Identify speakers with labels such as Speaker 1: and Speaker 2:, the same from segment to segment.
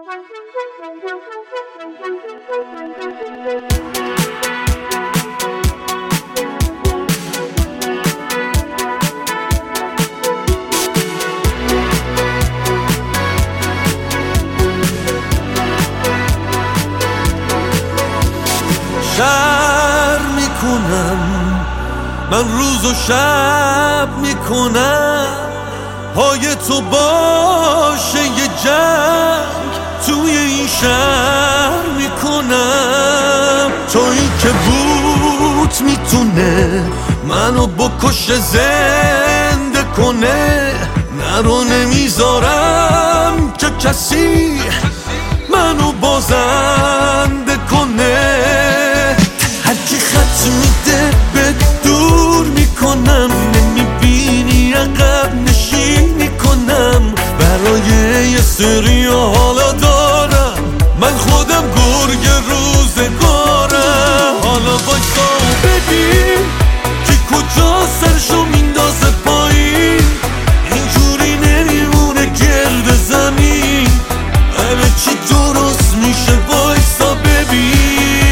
Speaker 1: شر میکنم من روز و شب میکنم پای تو باشه یه جنگ توی این شهر میکنم. تویی که بود میتونه منو بکشه زنده کنه، نرو نمیذارم که کسی منو بازنده کنه. هرکی خط میده به دور میکنم، نمیبینی عقب نشینی کنم. برای یه سری حالا دارم من خودم گرگ روزگارم. حالا بایستا و ببین که کجا سرشو میندازه پایین، اینجوری نمیمونه گرد زمین. همه چی درست میشه وایستا ببین.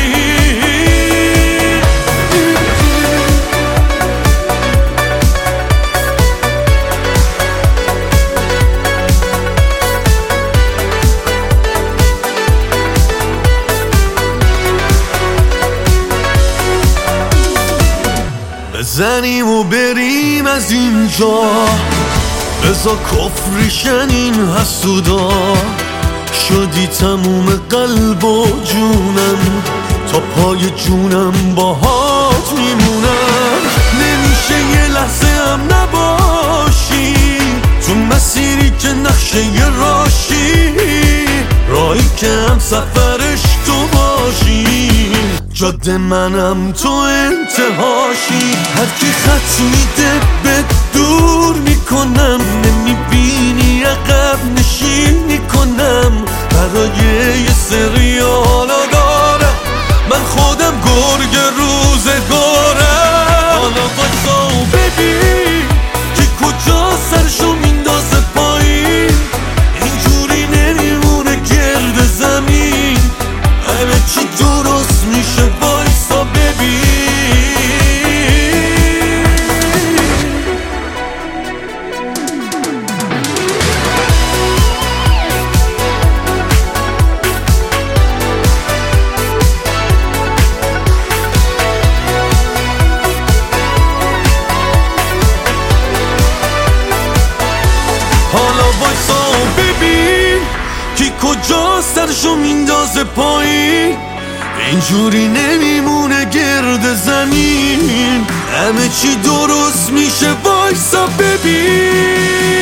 Speaker 1: بزنیم و بریم از اینجا، بزا کفریشن این حسودا. شدی تموم قلب و جونم، تا پای جونم باهات میمونم. نمیشه یه لحظه هم نباشی تو مسیری که نقشه یه راشی، راهی که هم سفرش تو باشی، جاده منم تو انتهاشی. هرکی خط میده به دور میکنم، نمیبینی عقب نشینی کنم. برای یه سری حالا دارم من خودم گرگ روزگارم. حالا بایستا و ببین که کجا سرشو میندازه پایین، اینجوری نمیمونه گرد زمین. همه چی درست میشه وایستا ببین. حالا وایسا و ببین کی کجا سرشو میندازه پایین، اینجوری نمیمونه گرد زمین. همه چی درست میشه وایسا ببین.